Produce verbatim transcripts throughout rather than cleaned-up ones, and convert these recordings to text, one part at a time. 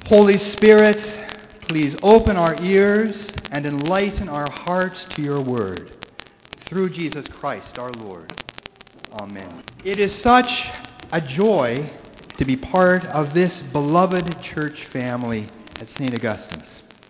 Holy Spirit, please open our ears and enlighten our hearts to your word. Through Jesus Christ our Lord. Amen. It is such a joy to be part of this beloved church family at Saint Augustine's.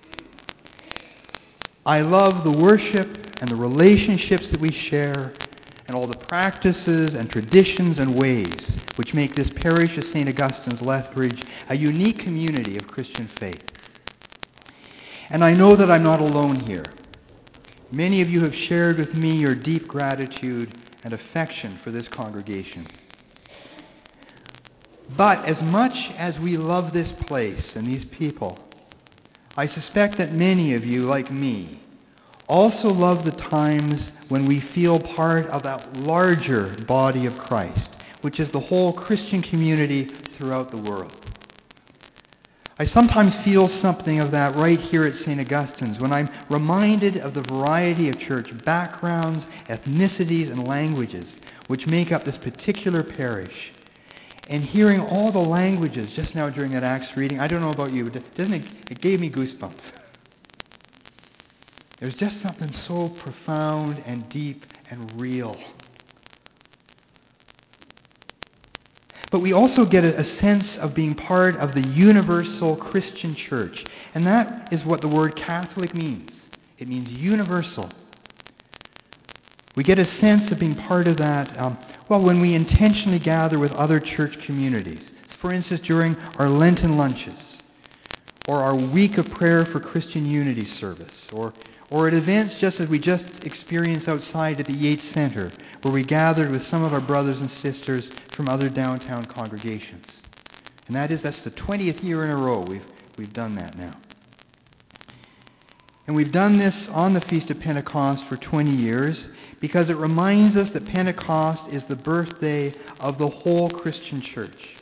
I love the worship and the relationships that we share and all the practices and traditions and ways which make this parish of Saint Augustine's Lethbridge a unique community of Christian faith. And I know that I'm not alone here. Many of you have shared with me your deep gratitude and affection for this congregation. But as much as we love this place and these people, I suspect that many of you, like me, also love the times when we feel part of that larger body of Christ, which is the whole Christian community throughout the world. I sometimes feel something of that right here at Saint Augustine's when I'm reminded of the variety of church backgrounds, ethnicities, and languages which make up this particular parish. And hearing all the languages just now during that Acts reading, I don't know about you, but doesn't it, it gave me goosebumps. There's just something so profound and deep and real. But we also get a, a sense of being part of the universal Christian church. And that is what the word Catholic means. It means universal. We get a sense of being part of that, um, well, when we intentionally gather with other church communities. For instance, during our Lenten lunches, or our week of prayer for Christian unity service, or or at events just as we just experienced outside at the Yates Center, where we gathered with some of our brothers and sisters from other downtown congregations. And that is, that's the twentieth year in a row we've we've done that now. And we've done this on the Feast of Pentecost for twenty years because it reminds us that Pentecost is the birthday of the whole Christian church.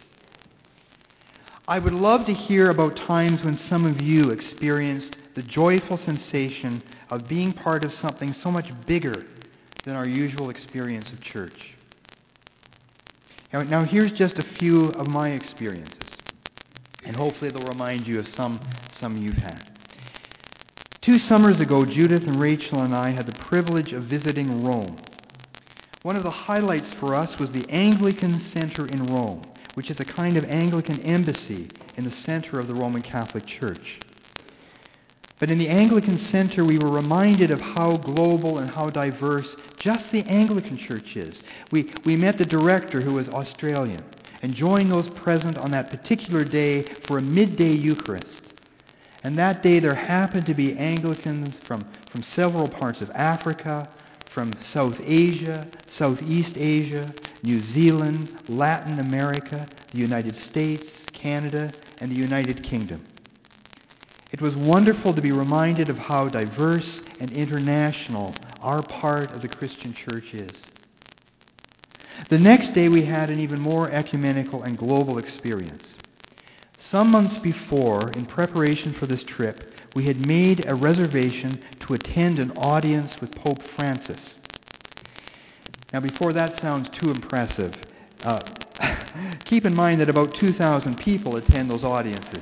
I would love to hear about times when some of you experienced the joyful sensation of being part of something so much bigger than our usual experience of church. Now, now here's just a few of my experiences, and hopefully they'll remind you of some, some you've had. Two summers ago, Judith and Rachel and I had the privilege of visiting Rome. One of the highlights for us was the Anglican Center in Rome, which is a kind of Anglican embassy in the center of the Roman Catholic Church. But in the Anglican Center, we were reminded of how global and how diverse just the Anglican Church is. We, we met the director, who was Australian, and joined those present on that particular day for a midday Eucharist. And that day there happened to be Anglicans from, from several parts of Africa, from South Asia, Southeast Asia, New Zealand, Latin America, the United States, Canada, and the United Kingdom. It was wonderful to be reminded of how diverse and international our part of the Christian church is. The next day we had an even more ecumenical and global experience. Some months before, in preparation for this trip, we had made a reservation to attend an audience with Pope Francis. Now, before that sounds too impressive, uh, keep in mind that about two thousand people attend those audiences.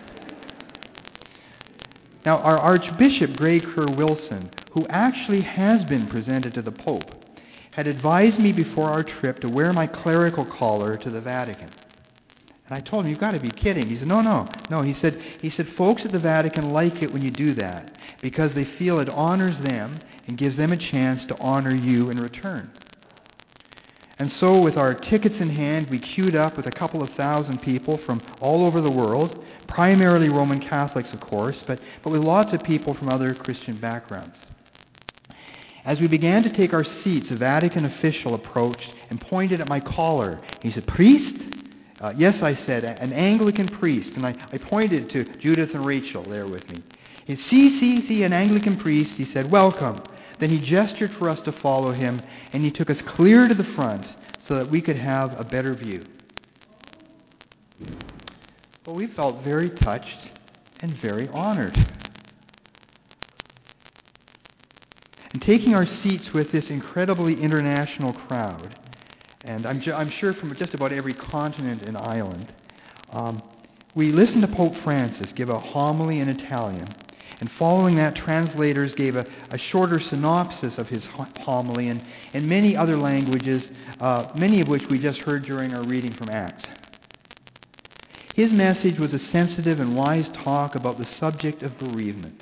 Now, our Archbishop Greg Kerr Wilson, who actually has been presented to the Pope, had advised me before our trip to wear my clerical collar to the Vatican. And I told him, "You've got to be kidding." He said, no, no, no. He said, he said, folks at the Vatican like it when you do that because they feel it honors them and gives them a chance to honor you in return. And so with our tickets in hand, we queued up with a couple of thousand people from all over the world, primarily Roman Catholics, of course, but, but with lots of people from other Christian backgrounds. As we began to take our seats, a Vatican official approached and pointed at my collar. He said, "Priest?" Uh, yes, I said, "an Anglican priest." And I, I pointed to Judith and Rachel there with me. He said, "See, see, see, an Anglican priest." He said, "Welcome." Then he gestured for us to follow him, and he took us clear to the front so that we could have a better view. Well, we felt very touched and very honored. And taking our seats with this incredibly international crowd, and I'm, ju- I'm sure from just about every continent and island, um, We listened to Pope Francis give a homily in Italian, and following that, translators gave a, a shorter synopsis of his homily in, in many other languages, uh, many of which we just heard during our reading from Acts. His message was a sensitive and wise talk about the subject of bereavement.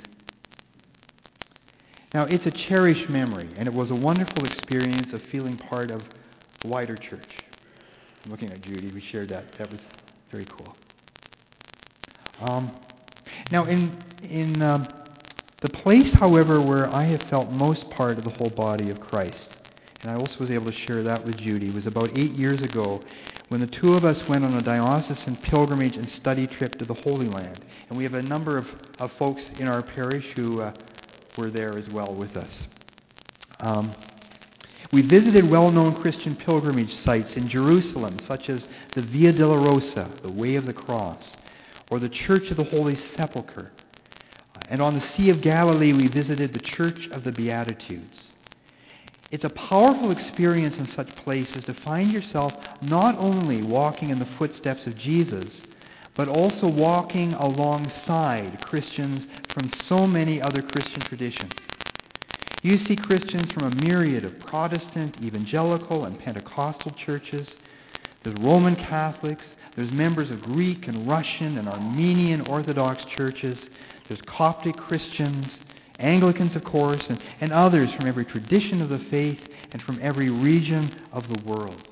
Now, it's a cherished memory, and it was a wonderful experience of feeling part of a wider church. I'm looking at Judy. We shared that. That was very cool. Um, now, in in um, the place, however, where I have felt most part of the whole body of Christ, and I also was able to share that with Judy, was about eight years ago when the two of us went on a diocesan pilgrimage and study trip to the Holy Land. And we have a number of, of folks in our parish who uh, were there as well with us. Um, we visited well-known Christian pilgrimage sites in Jerusalem, such as the Via Dolorosa, the Way of the Cross, or the Church of the Holy Sepulchre. And on the Sea of Galilee, we visited the Church of the Beatitudes. It's a powerful experience in such places to find yourself not only walking in the footsteps of Jesus, but also walking alongside Christians from so many other Christian traditions. You see Christians from a myriad of Protestant, evangelical, and Pentecostal churches. There's Roman Catholics. There's members of Greek and Russian and Armenian Orthodox churches. There's Coptic Christians, Anglicans, of course, and, and others from every tradition of the faith and from every region of the world.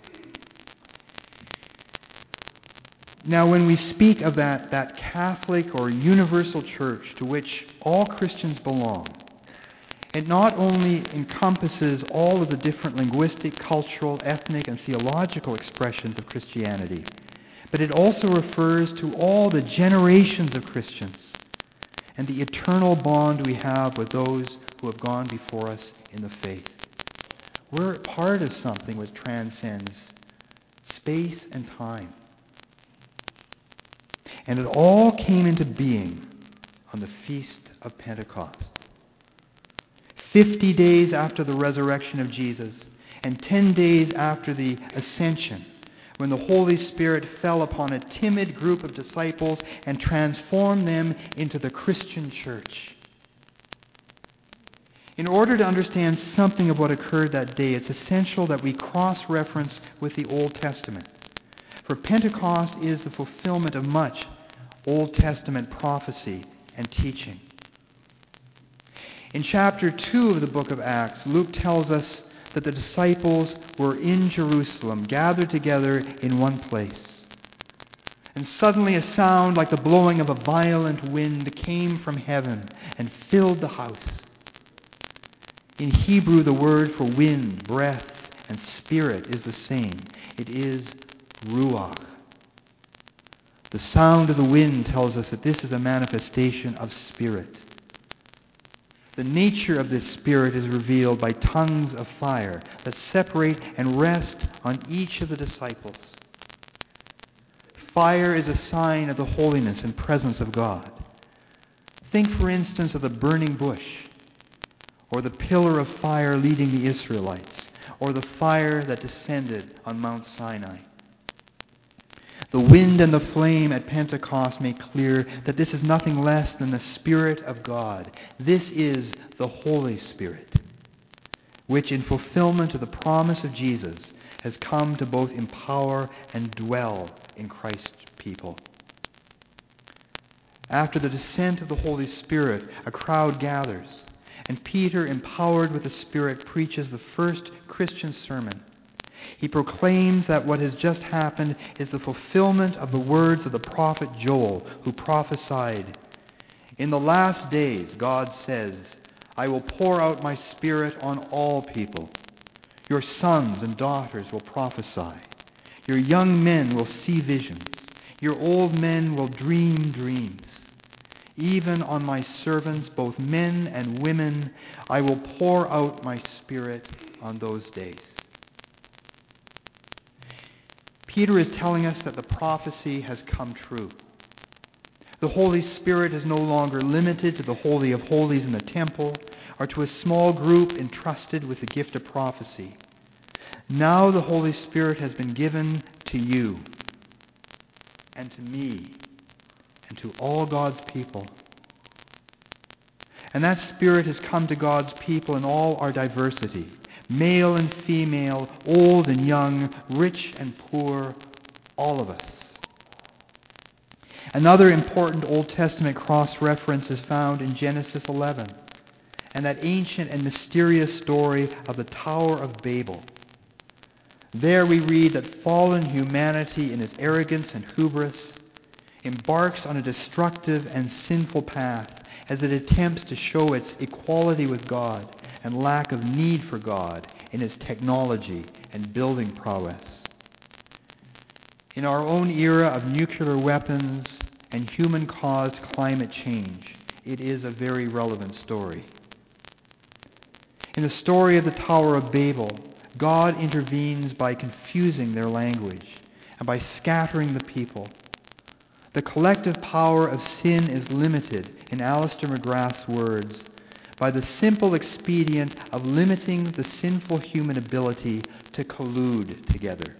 Now, when we speak of that, that Catholic or universal church to which all Christians belong, it not only encompasses all of the different linguistic, cultural, ethnic, and theological expressions of Christianity, but it also refers to all the generations of Christians and the eternal bond we have with those who have gone before us in the faith. We're part of something which transcends space and time. And it all came into being on the Feast of Pentecost. Fifty days after the resurrection of Jesus, and ten days after the ascension, when the Holy Spirit fell upon a timid group of disciples and transformed them into the Christian church. In order to understand something of what occurred that day, it's essential that we cross-reference with the Old Testament. For Pentecost is the fulfillment of much Old Testament prophecy and teaching. In chapter two of the book of Acts, Luke tells us that the disciples were in Jerusalem, gathered together in one place. And suddenly a sound like the blowing of a violent wind came from heaven and filled the house. In Hebrew, the word for wind, breath, and spirit is the same. It is ruach. The sound of the wind tells us that this is a manifestation of spirit. The nature of this Spirit is revealed by tongues of fire that separate and rest on each of the disciples. Fire is a sign of the holiness and presence of God. Think, for instance, of the burning bush, or the pillar of fire leading the Israelites, or the fire that descended on Mount Sinai. The wind and the flame at Pentecost make clear that this is nothing less than the Spirit of God. This is the Holy Spirit, which in fulfillment of the promise of Jesus has come to both empower and dwell in Christ's people. After the descent of the Holy Spirit, a crowd gathers, and Peter, empowered with the Spirit, preaches the first Christian sermon. He proclaims that what has just happened is the fulfillment of the words of the prophet Joel, who prophesied, "In the last days, God says, I will pour out my Spirit on all people. Your sons and daughters will prophesy. Your young men will see visions. Your old men will dream dreams. Even on my servants, both men and women, I will pour out my Spirit on those days." Peter is telling us that the prophecy has come true. The Holy Spirit is no longer limited to the Holy of Holies in the temple or to a small group entrusted with the gift of prophecy. Now the Holy Spirit has been given to you and to me and to all God's people. And that Spirit has come to God's people in all our diversity, male and female, old and young, rich and poor, all of us. Another important Old Testament cross-reference is found in Genesis eleven, and that ancient and mysterious story of the Tower of Babel. There we read that fallen humanity in its arrogance and hubris embarks on a destructive and sinful path as it attempts to show its equality with God and lack of need for God in its technology and building prowess. In our own era of nuclear weapons and human-caused climate change, it is a very relevant story. In the story of the Tower of Babel, God intervenes by confusing their language and by scattering the people. The collective power of sin is limited, in Alistair McGrath's words, by the simple expedient of limiting the sinful human ability to collude together.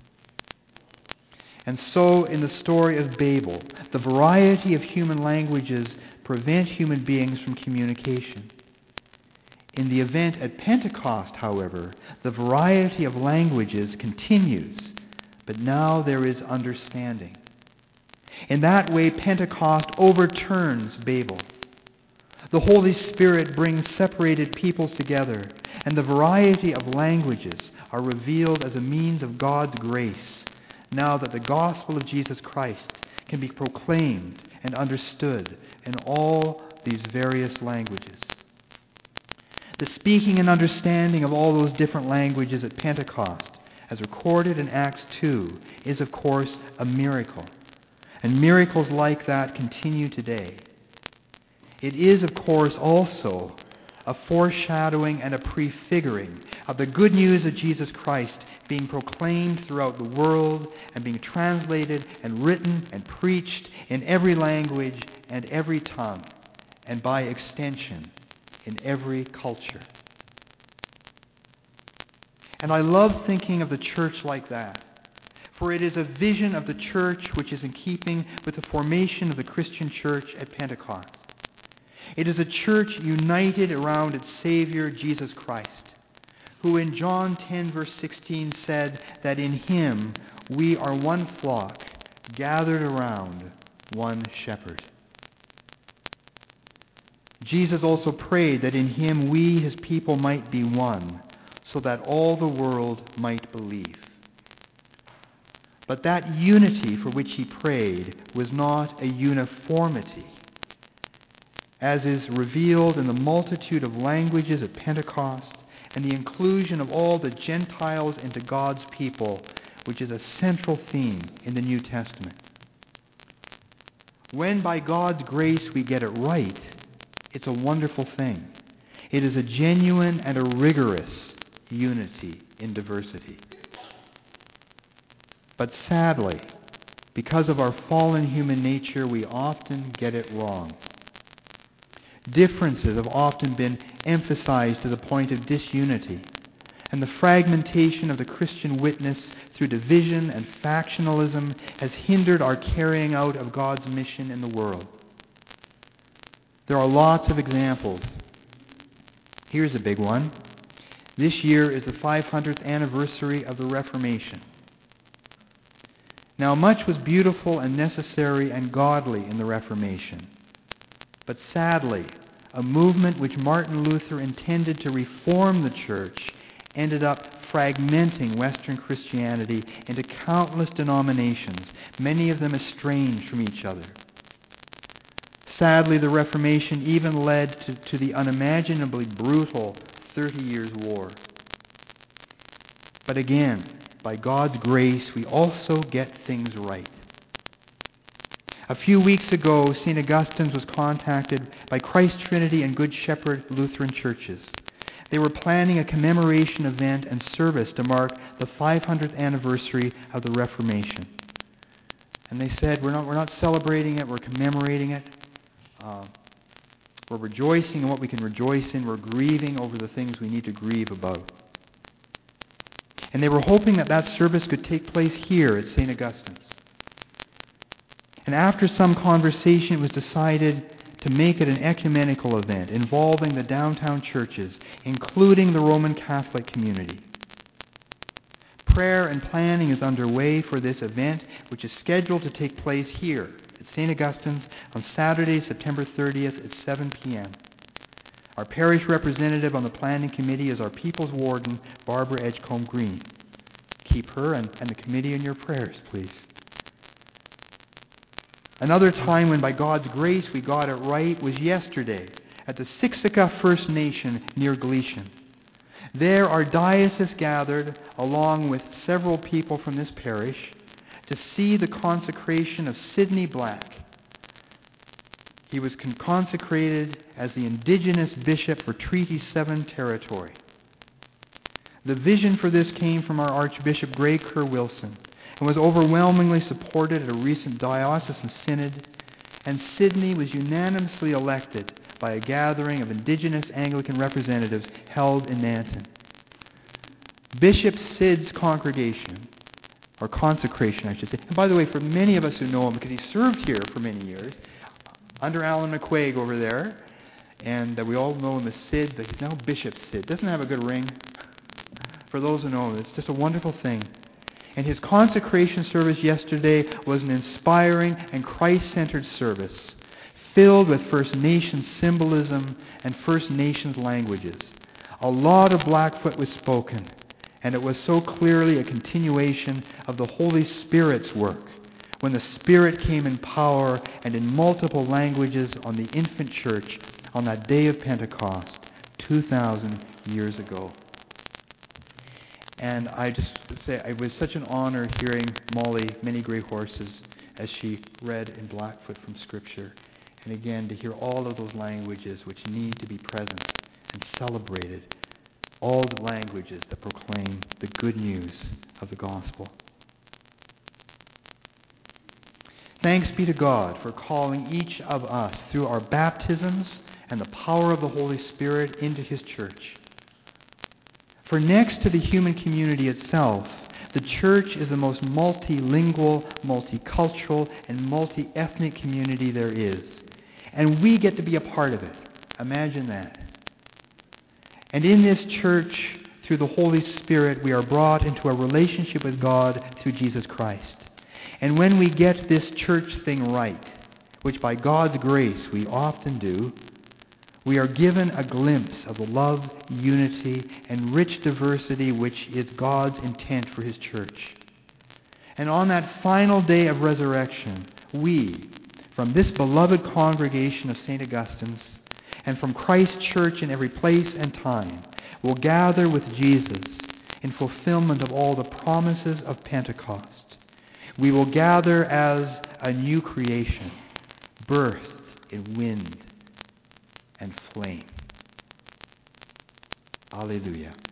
And so, in the story of Babel, the variety of human languages prevent human beings from communication. In the event at Pentecost, however, the variety of languages continues, but now there is understanding. In that way, Pentecost overturns Babel. The Holy Spirit brings separated peoples together, and the variety of languages are revealed as a means of God's grace, now that the gospel of Jesus Christ can be proclaimed and understood in all these various languages. The speaking and understanding of all those different languages at Pentecost, as recorded in Acts two, is of course a miracle. And miracles like that continue today. It is, of course, also a foreshadowing and a prefiguring of the good news of Jesus Christ being proclaimed throughout the world and being translated and written and preached in every language and every tongue, and by extension, in every culture. And I love thinking of the church like that, for it is a vision of the church which is in keeping with the formation of the Christian church at Pentecost. It is a church united around its Savior, Jesus Christ, who in John ten, verse sixteen said that in Him we are one flock, gathered around one shepherd. Jesus also prayed that in Him we, His people, might be one, so that all the world might believe. But that unity for which He prayed was not a uniformity, as is revealed in the multitude of languages at Pentecost and the inclusion of all the Gentiles into God's people, which is a central theme in the New Testament. When by God's grace we get it right, it's a wonderful thing. It is a genuine and a rigorous unity in diversity. But sadly, because of our fallen human nature, we often get it wrong. Differences have often been emphasized to the point of disunity, and the fragmentation of the Christian witness through division and factionalism has hindered our carrying out of God's mission in the world. There are lots of examples. Here's a big one. This year is the five hundredth anniversary of the Reformation. Now, much was beautiful and necessary and godly in the Reformation. But sadly, a movement which Martin Luther intended to reform the church ended up fragmenting Western Christianity into countless denominations, many of them estranged from each other. Sadly, the Reformation even led to, to the unimaginably brutal Thirty Years' War. But again, by God's grace, we also get things right. A few weeks ago, Saint Augustine's was contacted by Christ Trinity and Good Shepherd Lutheran churches. They were planning a commemoration event and service to mark the five hundredth anniversary of the Reformation. And they said, we're not, we're not celebrating it, we're commemorating it. Uh, we're rejoicing in what we can rejoice in. We're grieving over the things we need to grieve about. And they were hoping that that service could take place here at Saint Augustine's. And after some conversation, it was decided to make it an ecumenical event involving the downtown churches, including the Roman Catholic community. Prayer and planning is underway for this event, which is scheduled to take place here at Saint Augustine's on Saturday, September thirtieth at seven p.m. Our parish representative on the planning committee is our People's Warden, Barbara Edgecombe Green. Keep her and, and the committee in your prayers, please. Another time when by God's grace we got it right was yesterday at the Siksika First Nation near Gleason. There our diocese gathered along with several people from this parish to see the consecration of Sidney Black. He was con- consecrated as the indigenous bishop for Treaty seven territory. The vision for this came from our Archbishop Greg Kerr Wilson and was overwhelmingly supported at a recent diocesan synod, and Sidney was unanimously elected by a gathering of indigenous Anglican representatives held in Nanton. Bishop Sid's congregation, or consecration I should say, and by the way, for many of us who know him, because he served here for many years, under Alan McQuaig over there, and uh, we all know him as Sid, but he's now Bishop Sid. Doesn't have a good ring? For those who know him, it's just a wonderful thing. And his consecration service yesterday was an inspiring and Christ-centered service, filled with First Nations symbolism and First Nations languages. A lot of Blackfoot was spoken, and it was so clearly a continuation of the Holy Spirit's work, when the Spirit came in power and in multiple languages on the infant church on that day of Pentecost, two thousand years ago. And I just say it was such an honor hearing Molly, Many Grey Horses, as she read in Blackfoot from Scripture. And again, to hear all of those languages which need to be present and celebrated, all the languages that proclaim the good news of the gospel. Thanks be to God for calling each of us through our baptisms and the power of the Holy Spirit into His church. For next to the human community itself, the church is the most multilingual, multicultural, and multi-ethnic community there is. And we get to be a part of it. Imagine that. And in this church, through the Holy Spirit, we are brought into a relationship with God through Jesus Christ. And when we get this church thing right, which by God's grace we often do, we are given a glimpse of the love, unity, and rich diversity which is God's intent for His church. And on that final day of resurrection, we, from this beloved congregation of Saint Augustine's, and from Christ's church in every place and time, will gather with Jesus in fulfillment of all the promises of Pentecost. We will gather as a new creation, birthed in wind and flame. Alleluia.